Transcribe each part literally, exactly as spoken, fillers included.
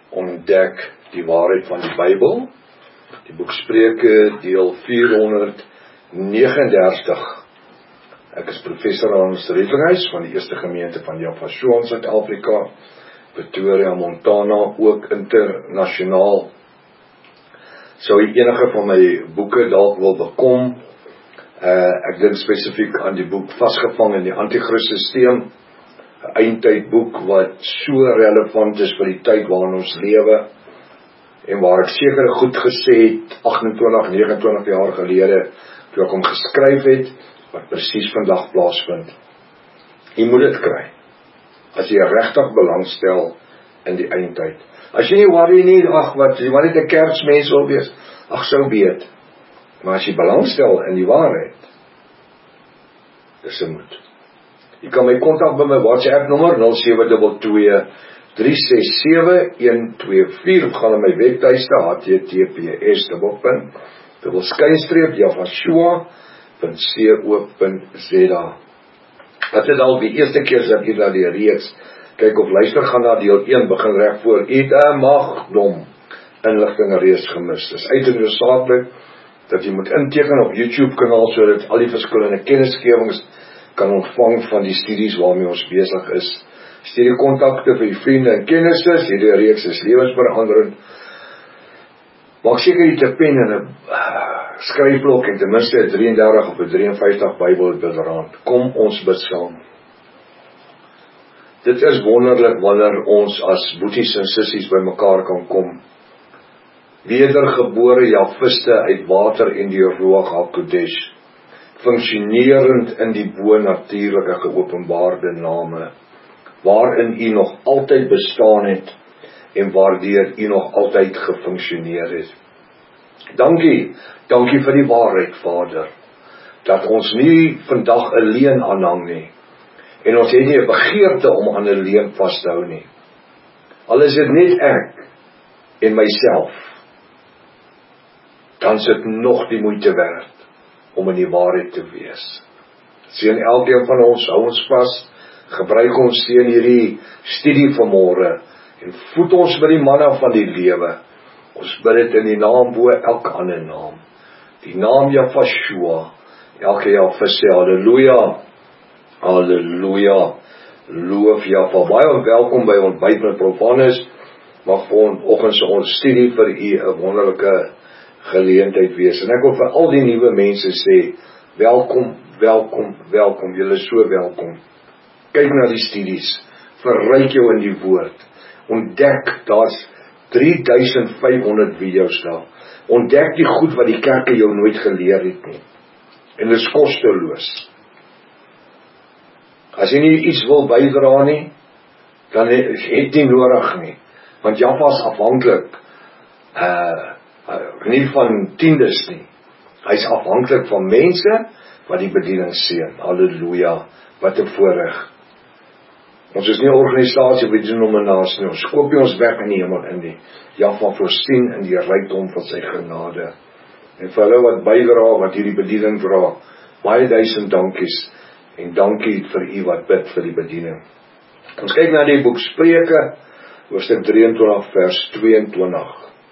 ontdek die waarheid van die Bybel. Die boek Spreuke, deel vierhonderdnegenendertig. Ek is professor aan ons Redlinghuis van die eerste gemeente van Javashoa in Suid-Afrika, Pretoria, Montana, ook internasionaal. Sou jy enige van my boeke dalk wil bekom, uh, ek dink spesifiek aan die boek Vasgevang in die Antichrist-systeem, 'n eindtydboek wat so relevant is vir die tyd waarin ons lewe, en waar ek seker goed gesê het, agtentwintig, negenentwintig jaar gelede, toe ek hom geskryf het, wat presies vandag plaasvind. Jy moet dit kry, as jy regtig belangstel in die eindtyd. As jy nie worry nie, ag wat, jy maar net 'n kerksmens wil wees, ag sou weet, maar as jy belangstel in die waarheid, dis 'n moed. Jy kan my kontak by my WhatsApp nommer nul sewe twee twee, drie ses sewe, een twee vier, of gaan na my webtuiste H T T P S dubbelpunt dubbel skynstreep javashoa punt co punt za. Dit is al die eerste keer dat jy na die reeks kyk of luister, gaan na deel een begin reg voor. Jy het 'n magdom inligting reeds gemis. Dis uiters noodsaaklik dat jy moet inteken op YouTube kanaal sodat al die verskillende kennisgewings kan ontvang van die studies waarmee ons besig is. Stuur die kontakte vir die vriende en kennisses, hierdie reeks is lewensveranderend. Maak seker jy te pen in 'n uh, skryfblok en ten minste 'n drieëndertig of 'n drieënvyftig Bybel byderhand. Kom ons bid saam. Dit is wonderlik wanneer ons as boeties en sissies by mekaar kan kom. Wedergebore Javiste uit water en die Ruach HaKodesh, funksionerend in die bo-natuurlike geopenbaarde name, waarin U nog altyd bestaan het en waardeur U nog altyd gefunksioneer het. Dankie, dankie vir die waarheid, Vader, dat ons nie vandag 'n leuen aanhang nie, en ons het nie 'n begeerte om aan 'n leuen vas te hou nie. Al is dit net ek en myself, dan is dit nog die moeite werd om in die waarheid te wees. Seën elkeen van ons, hou ons vas, gebruik ons teen hierdie studie vanmôre, en voed ons by die manna van die lewe. Ons bid dit in die naam bo elke ander naam, die naam Javashoa, elke Javiste sê halleluja, halleluja, loof Java. Baie welkom by ontbyt met Prof Hannes, mag vanoggend se ons studie vir U 'n wonderlike geleentheid wees, en ek wil vir al die nuwe mense sê, welkom, welkom, welkom, julle is so welkom. Kyk na die studies, verryk jou in die woord, ontdek, daar's drie duisend vyf honderd video's daar, ontdek die goed wat die kerke jou nooit geleer het nie, en dit is kosteloos. As jy nie iets wil bydra nie, dan het jy nie nodig nie, want Java is afhanklik, uh, nie van tiendes nie, hy is afhanklik van mense, wat die bediening seën, halleluja, wat 'n voorreg. Ons is nie 'n organisasie wat doen om en naas nie, ons koop nie ons weg in die hemel in nie. Java voorsien in die rykdom van sy genade. En vir hulle wat bydra, wat hierdie bediening dra, baie duisend dankies, en dankie vir U wat bid vir die bediening. Ons kyk na die boek Spreuke, hoofstuk drieëntwintig vers tweeëntwintig.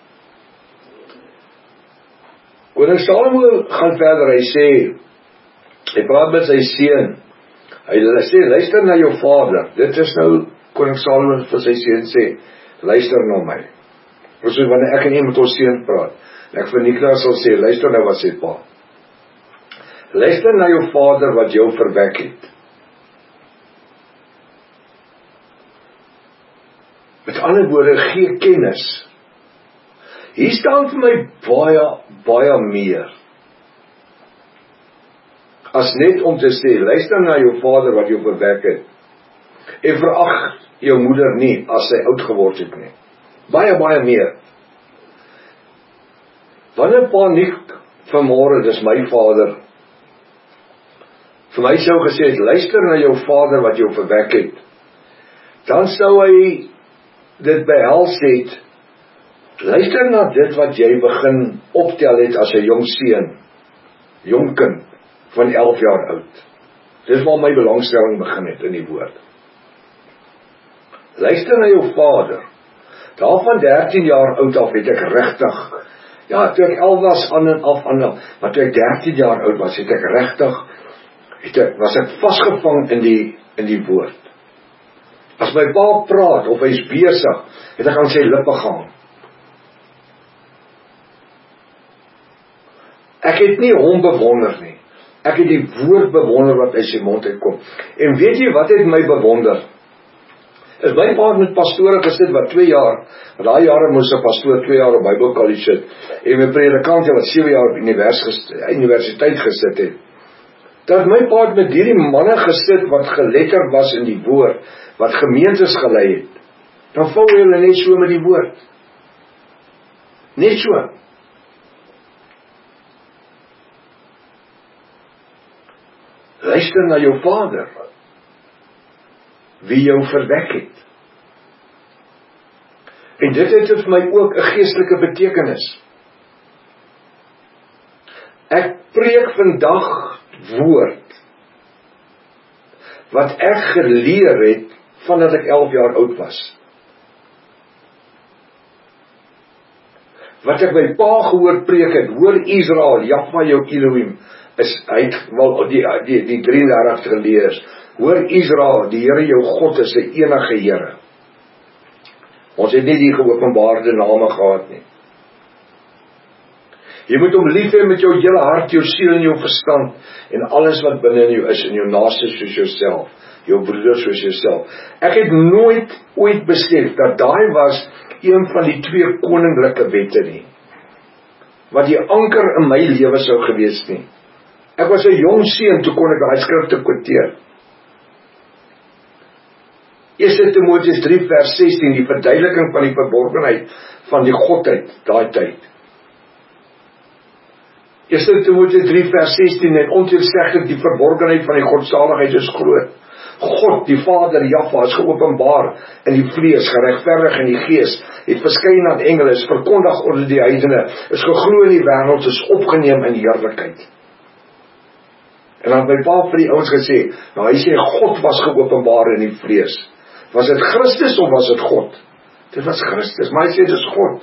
Koning Salomo gaan verder, hy sê, hy praat met sy seun, hy sê, luister na jou vader. Dit is nou, koning Salomo vir sy seun sê, luister na my. Soos wanneer ek en jy met ons seun praat, en ek vir Niklas sal sê, luister na wat sê pa. Luister na jou vader wat jou verwek het. Met ander woorde, gee kennis. Hier staan vir my baie, baie meer, as net om te sê, luister na jou vader wat jou verwek het, en verag jou moeder nie, as sy oud geword het nie. Baie, baie meer. Wanneer pa Nick vanmôre, dis my vader, vir my sou gesê het, luister na jou vader wat jou verwek het, dan sou hy dit behels het, luister na dit wat jy begin optel het as 'n jong seun, jong kind, van elf jaar oud. Dis waar my belangstelling begin het in die woord. Luister na jou vader, Daar van dertien jaar oud af het ek regtig, ja, toe ek elf was, aan en af, aan en af, maar toe ek dertien jaar oud was, het ek regtig, het ek, was ek vasgevang in die, in die woord. As my pa praat, of hy is besig, het ek aan sy lippe gaan. Ek het nie hom bewonder nie, ek het die woord bewonder wat uit sy mond uitkom. En weet jy wat het my bewonder? Is my pa met pastore gesit wat twee jaar, want daai jare moes 'n pastoor twee jaar op Bible College sit, en my predikant wat sewe jaar op universiteit gesit het. Dat my pa met hierdie manne gesit wat geletterd was in die woord, wat gemeentes gelei het, dan vou hulle net so met die woord. Net so. Luister na jou vader, wie jou verwek het. En dit het vir my ook 'n geestelike betekenis. Ek preek vandag woord, wat ek geleer het, vandat ek elf jaar oud was. Wat ek my pa gehoor preek het, hoor Israel, Jahwe jou Elohim, is, hy het wel die, die, die drieëndertig geleers, hoor Israel, die Here jou God is 'n enige Here. Ons het nie die geopenbaarde name gehad nie. Jy moet hom lief hê met jou hele hart, jou siel en jou verstand, en alles wat binne in jou is, en jou naaste soos jouself, jou broeder soos jouself. Ek het nooit ooit besef, dat daai was een van die twee koninklike wette nie, wat die anker in my lewe sou gewees nie. Ek was 'n jong seun, toe kon ek daai skrifte quoteer. Eerste Timoteus drie vers sestien, die verduideliking van die verborgenheid van die Godheid, daai tyd. Eerste Timoteus drie vers sestien, en onterseglik die verborgenheid van die godsaligheid is groot. God, die Vader, Jahwe, is geopenbaar in die vlees, geregverdig in die gees, het verskyn aan engele, is verkondig onder die heidene, is geglo in die wêreld, is opgeneem in heerlikheid. En dan het my pa vir die ouens gesê, nou hy sê, God was geopenbaar in die vlees. Was dit Christus of was dit God? Dit was Christus, maar hy sê, dit is God.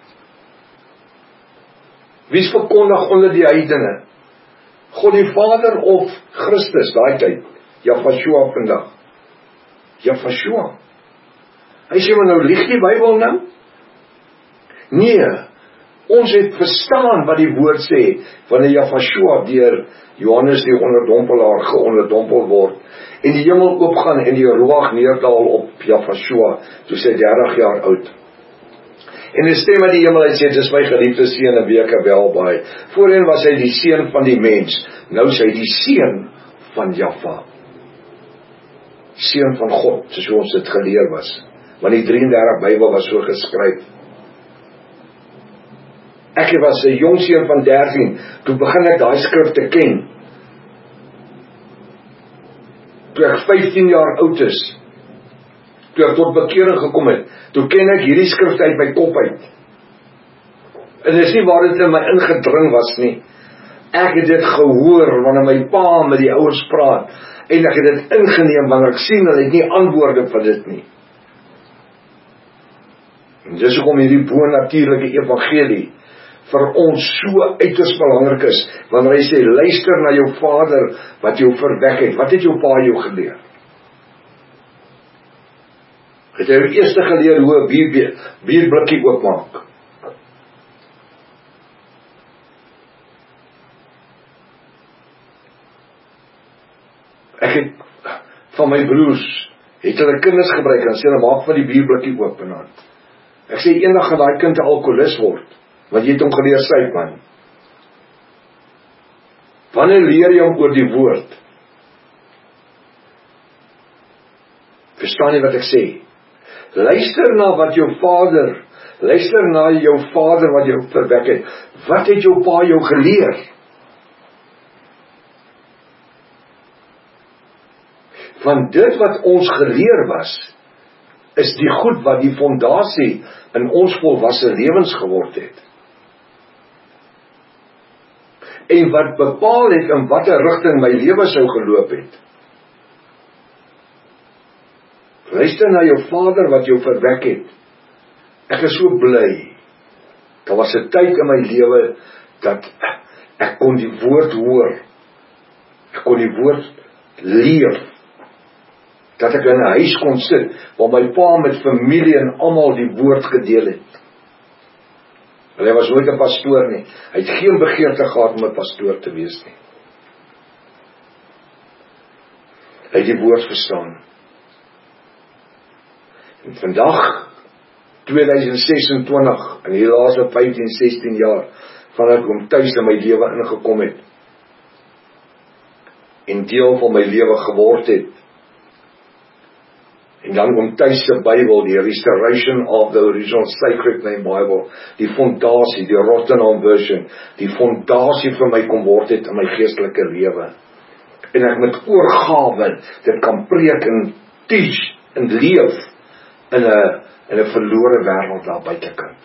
Wie is verkondig onder die heidene? God die Vader of Christus, daai tyd? Jahwe vandag. Jahwe. Hy sê, maar nou lieg die Bybel nou? Nee, ons het verstaan wat die woord sê, wanneer Jahwe deur Johannes die onderdompelaar geonderdompel word, en die hemel oopgaan en die Ruach neerdal op Jahwe, toe sy dertig jaar oud. En die stem uit die hemel uit sê, dis my geliefde seun en wie ek welbehaag. Voorheen was hy die seun van die mens, nou is hy die seun van Jahwe. Seun van God, soos ons dit geleer was. Want die drieëndertig Bybel was so geskryf. Ek was 'n jong seun van dertien, toe begin ek daai skrif te ken. Toe ek vyftien jaar oud is, toe ek tot bekering gekom het, toe ken ek hierdie skrif uit my kop uit. En dis nie waar dit in my ingedring was nie. Ek het dit gehoor, wanneer my pa met die ouers praat, en ek het dit ingeneem, wanneer ek sien, hulle het nie antwoorde vir dit nie. En dis hoekom hierdie bo-natuurlike evangelie vir ons so uiters belangrik is, wanneer hy sê, luister na jou vader, wat jou verwek het. Wat het jou pa jou geleer? Het hy jou eerste geleer, hoe 'n bier, bierblikkie oopmaak? Ek het, van my broers, het hulle kinders gebruik, en sê, hulle maak van die bierblikkie oop, en dan. Ek sê, eendag gaan daai kind 'n alkoholist word, want jy het hom geleer syp, man. Wanneer leer jy hom oor die woord? Verstaan jy wat ek sê? Luister na wat jou vader, luister na jou vader wat jou verwek het. Wat het jou pa jou geleer? Van dit wat ons geleer was, is die goed wat die fondasie in ons volwasse lewens geword het. En wat bepaal het in watter rigting my lewe sou geloop het. Luister na jou vader wat jou verwek het. Ek is so bly. Daar was 'n tyd in my lewe dat ek kon die woord hoor. Ek kon die woord leef. Dat ek in 'n huis kon sit waar my pa met familie en almal die woord gedeel het. Hy was nooit 'n pastoor nie. Hy het geen begeerte gehad om 'n pastoor te wees nie. Hy het die woord verstaan. En vandag, tweeduisend sesentwintig, in die laaste vyftien, sestien jaar, vandat ek hom tuis in my lewe ingekom het, en deel van my lewe geword het, en dan om tuis se Bybel, die Restoration of the Original Sacred Name Bible, die fondasie, die Rotherham Version, die fondasie vir my kom word het in my geestelike lewe. En ek met oorgawe dit kan preek en teach en leef in 'n in 'n verlore wêreld daar buitekant.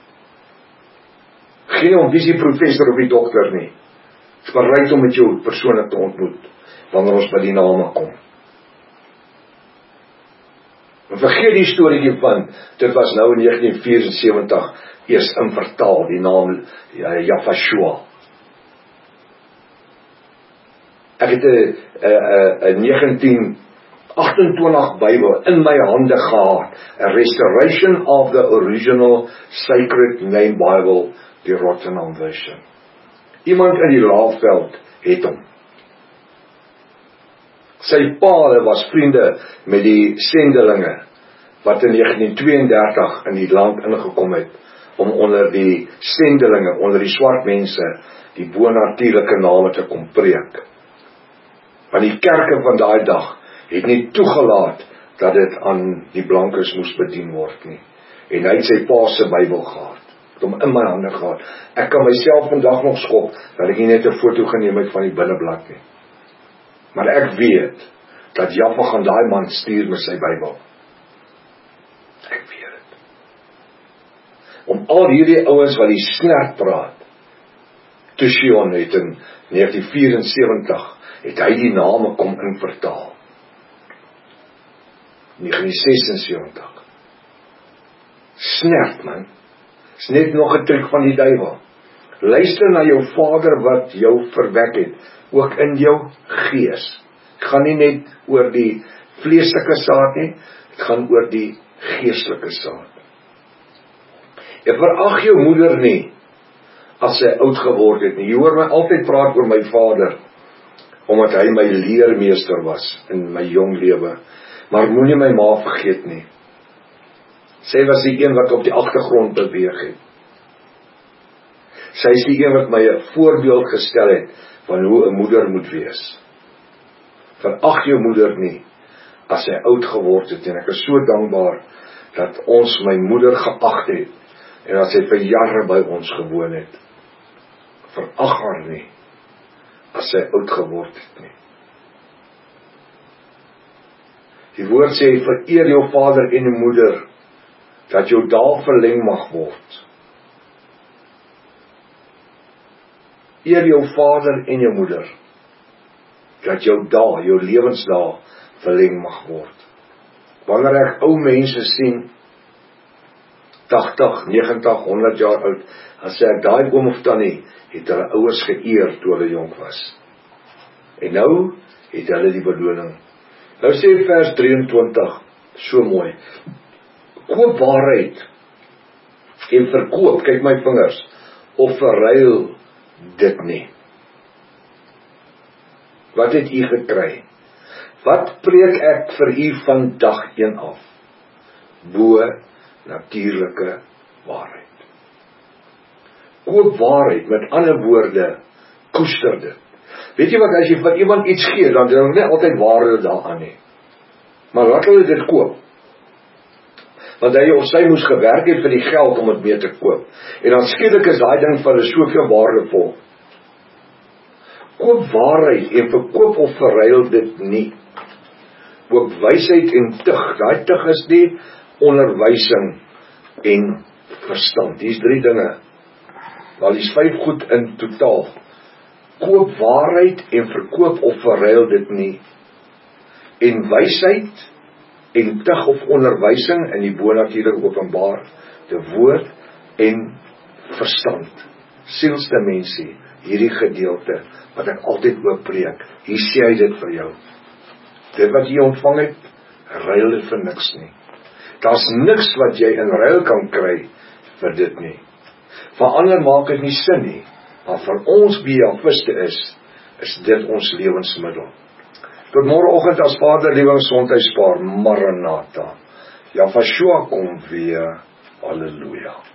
Geen om wie is die professor of die dokter nie. Ek is bereid om met jou persoonlik te ontmoet wanneer ons by die name kom. En vergeet die storieetjie van, dit was nou in negentien vysewentig eers in vertaal, die naam Jafashua. Ek het 'n 'n 'n negentien agtentwintig Bybel in my hande gehad, 'n Restoration of the Original Sacred Name Bible, die Rotherham Version. Iemand in die Laagveld het hom. Sy pa was vriende met die sendelinge wat in negentien tweeëndertig in die land ingekom het om onder die sendelinge, onder die swart mense, die bonatuurlike name te kom preek. Want die kerke van daai dag het nie toegelaat dat dit aan die blankes moes bedien word nie. En hy het sy pa se Bybel gehad, het hom in my hande gehad. Ek kan myself vandag nog skop dat ek nie net 'n foto geneem het van die binneblad nie. Maar ek weet dat Jaffa gaan daai man stuur met sy Bybel. Ek weet dit. Om al hierdie ouens wat die snert praat, Tushion het in negentien vysewentig het hy die name kom invertaal. negentien sesensewentig. Snert man. Is net nog 'n truc van die duiwel. Luister na jou Vader wat jou verwek het, ook in jou gees. Het gaan nie net oor die vleeslike saad nie, het gaan oor die geestelike saad. Jy verag jou moeder nie, as sy oud geword het nie. Jy hoor my altyd praat oor my vader, omdat hy my leermeester was in my jong lewe. Maar moenie my ma vergeet nie. Sy was die een wat op die agtergrond beweeg het. Sy is die een wat my 'n voorbeeld gestel het van hoe 'n moeder moet wees. Verag jou moeder nie, as sy oud geword het, en ek is so dankbaar dat ons my moeder geag het, en dat sy vir jare by ons gewoon het. Verag haar nie, as sy oud geword het nie. Die woord sê, vereer jou vader en jou moeder, dat jou dae verleng mag word. Eer jou vader en jou moeder, dat jou dae, jou lewensdae verleng mag word. Wanneer ek ou mense sien, tagtig, negentig, honderd jaar oud, dan sê ek, daai oom of tannie, het hulle ouers geëer toe hulle jonk was. En nou, het hulle die beloning. Nou sê vers drieëntwintig, so mooi, koop waarheid, en verkoop, kyk my vingers, of verruil dit nie. Wat het u gekry? Wat preek ek vir u van dag een af? Bo natuurlike waarheid. Koop waarheid, met ander woorde, koester dit. Weet jy wat, as jy vir iemand iets gee, dan is er nie altyd waarde daaraan nie. Maar laat hulle dit koop. Want hy of sy moes gewerk het vir die geld om het mee te koop. En dan skielik is daai ding vir hulle soveel waardevol. Koop waarheid en verkoop of verruil dit nie. Ook wysheid en tug. Daai tug is die onderwysing en verstand. Die is drie dinge. Wel, die is vyf goed in totaal. Koop waarheid en verkoop of verruil dit nie. En wysheid en tug of onderwysing in die bonatuurlik openbaar die woord en verstand. Sielsdimensie, hierdie gedeelte, wat ek altyd oopbreek, hier sê hy dit vir jou. Dit wat jy ontvang het, ruil dit vir niks nie. Daar's niks wat jy in ruil kan kry vir dit nie. Vir ander maak dit nie sin nie, maar vir ons wie Javiste is, is dit ons lewensmiddel. Tot môreoggend as Vader liewe gesondheid spaar, Maranatha. Javashua kom weer. Halleluja.